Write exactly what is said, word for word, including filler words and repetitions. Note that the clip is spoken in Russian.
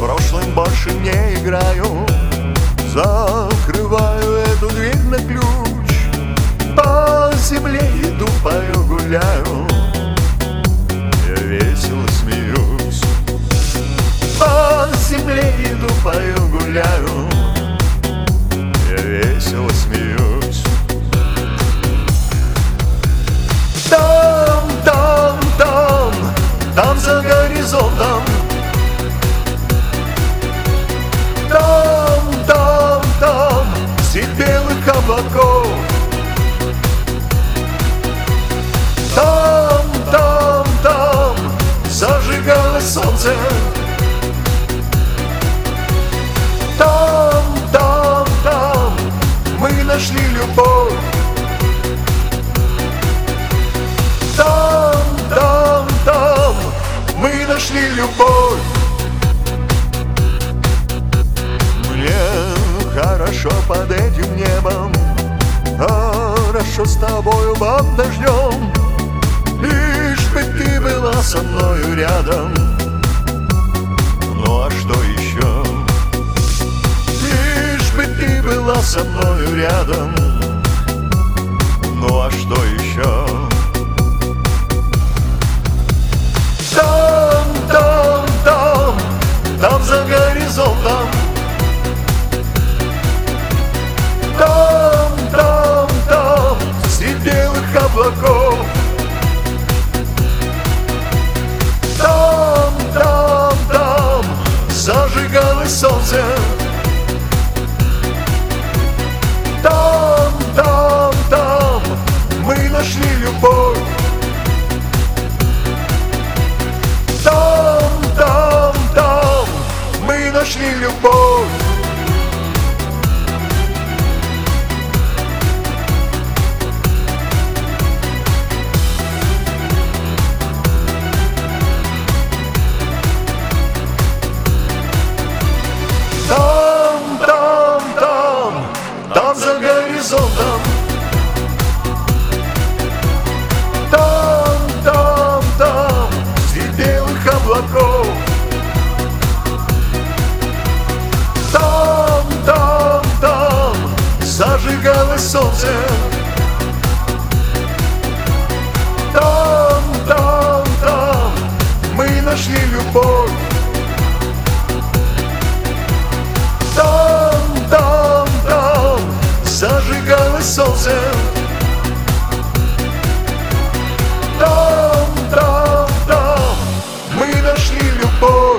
прошлым больше не играю. Закрываю эту дверь на ключ. По земле иду, пою, гуляю. Я весело смеюсь. По земле иду, пою, гуляю. Я весело смеюсь. Там, там, там, там за горизонтом. Там, там, там, средь белых облаков. Там, там, там, зажигалось солнце. Там, там, там, мы нашли любовь. Там, там, там, мы нашли любовь. Мне хорошо под этим небом, хорошо с тобою под дождем. Лишь бы ты была со мною рядом. Ну а что еще? Лишь бы ты была со мною рядом. Ну а что еще? Там, там, там, там за горизонтом. Там, там, там, средь белых облаков. Там, там, там, зажигалось солнце. Там, там, там, мы нашли любовь. Там, там, там, мы нашли любовь. Там, там, там, там за горизонтом. Там, там, там, средь белых облаков. Там, там, там, зажигалось солнце. Там, там, там, мы нашли любовь. Там, там, там, зажигалось солнце. Там, там, там, мы нашли любовь.